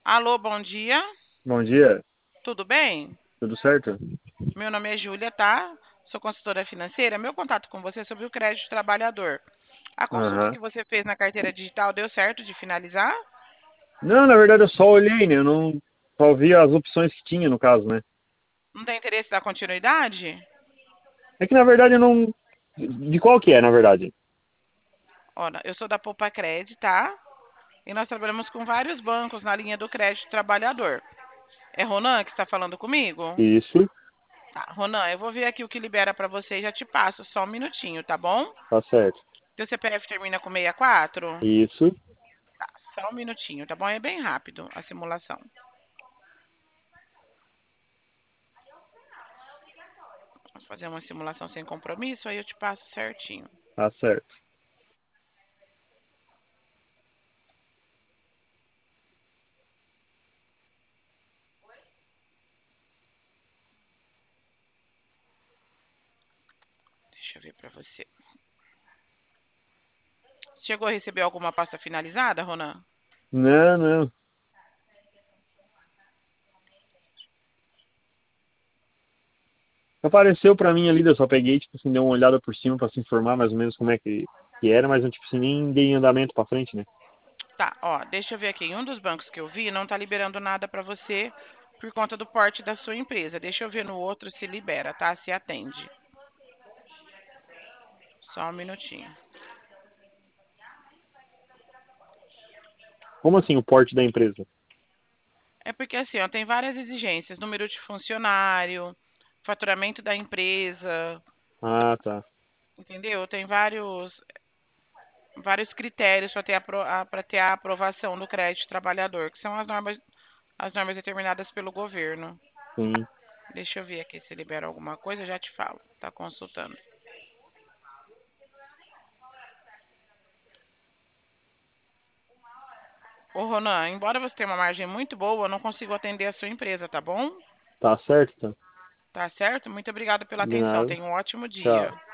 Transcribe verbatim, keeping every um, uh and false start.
Alô, bom dia. Bom dia, Tudo bem? tudo certo? Meu nome é Júlia, tá? Sou consultora financeira. Meu contato com você é sobre o crédito trabalhador. A consulta Aham. que você fez na carteira digital deu certo de finalizar? Não, na verdade eu só olhei, né? Eu não só vi as opções que tinha no caso, né? Não tem interesse da continuidade? É que na verdade eu não. De qual que é, na verdade? Olha, eu sou da Poupa Cred, tá? E nós trabalhamos com vários bancos na linha do crédito trabalhador. É Ronan que está falando comigo? Isso, Tá, Ronan, eu vou ver aqui o que libera para você e já te passo. Só um minutinho, tá bom? tá certo. Seu C P F termina com sessenta e quatro? Isso, Só um minutinho, tá bom? É bem rápido a simulação. Vou fazer uma simulação sem compromisso, aí eu te passo certinho. tá certo. Deixa eu ver pra você. Chegou a receber alguma pasta finalizada, Ronan? Não, não. Apareceu pra mim ali, eu só peguei, tipo assim, dei uma olhada por cima pra se informar mais ou menos como é que, que era, mas eu, tipo assim, nem dei andamento pra frente, né? Tá, ó, deixa eu ver aqui. Em um dos bancos que eu vi, não tá liberando nada pra você por conta do porte da sua empresa. Deixa eu ver no outro se libera, tá? Se atende. Só um minutinho. Como assim o porte da empresa? É porque assim, ó, tem várias exigências, número de funcionário, faturamento da empresa, Ah, tá. entendeu? Tem vários vários critérios para ter a para ter a aprovação do crédito trabalhador, que são as normas as normas determinadas pelo governo. Sim. Deixa eu ver aqui se libera alguma coisa, eu já te falo. Tá consultando. Ô, Ronan, embora você tenha uma margem muito boa, eu não consigo atender a sua empresa, tá bom? Tá certo, então. Tá certo? Muito obrigada pela De atenção. nada. Tenha um ótimo Tchau. dia.